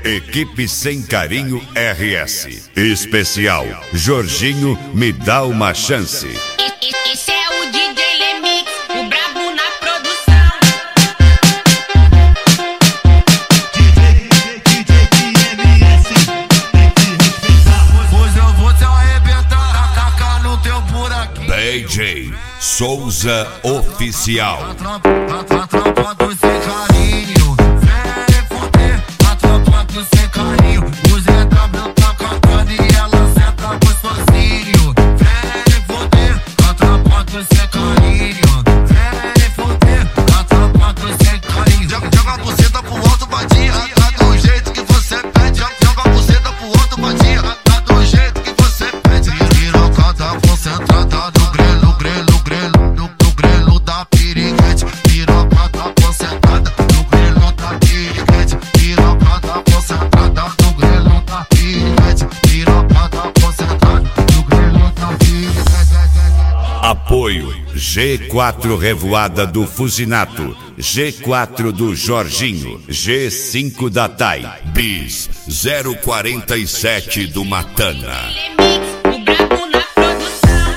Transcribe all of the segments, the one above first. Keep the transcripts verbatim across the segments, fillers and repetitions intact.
Equipe Sem Carinho R S. Especial Jorginho, me dá uma chance. Esse é o D J Lemix, o brabo na produção. D J, D J, D J M S, tem que respeitar. Hoje eu vou te arrebentar, a caca no teu buraquinho. D J Souza Oficial. A tropa, a, a tropa do sem carinho. Vem foder, a tropa do sem carinho. O Zé W tá cantando e ela senta com sozinho. Vem foder, a tropa do sem carinho. Vem foder, a tropa do sem carinho. Joga, joga a buceta pro alto, badia, tá do jeito que você pede. Joga, joga a buceta pro alto, badia, tá do jeito que você pede. Pirocada concentrada no grelo, grelo, grelo, no, no grelo da piriguete. Pirocada concentrada no grelo da piriguete. Pirocada concentrada no grelo da piriguete. Pirocada concentrada no grelo da piriguete. Apoio G quatro Revoada do Fusinato, G quatro do Jorginho, G cinco da Tai, Bis zero quarenta e sete do Matana. Lemix, o brabo na produção.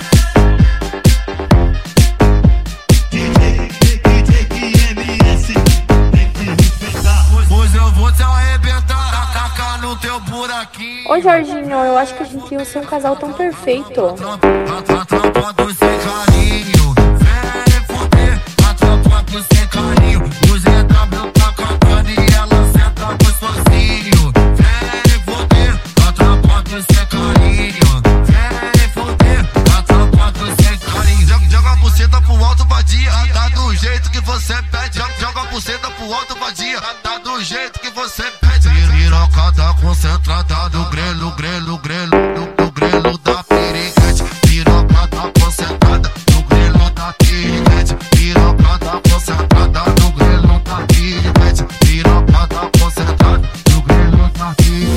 D J, D J, D M S, tem que respeitar. Hoje eu vou te arrebentar, a caca no teu buraquinho. Ô Jorginho, eu acho que a gente ia ser um casal tão perfeito. A tropa do sem carinho. Vem foder, a tropa do sem carinho. O Zé W tá cantando e ela senta com sozinho. Vem foder, a tropa do sem carinho. Vem foder, a tropa do sem carinho. Joga, joga a buceta pro alto, vadia, tá do jeito que você pede. Joga, joga a buceta pro alto, vadia, tá do jeito que você pede. Pirocada concentrada no grelo, grelo, grelo, no, no grelo da piriguete. Pirocada concentrada no grelo da piriguete. Pirocada concentrada no grelo da piriguete. Pirocada concentrada no grelo da piriguete.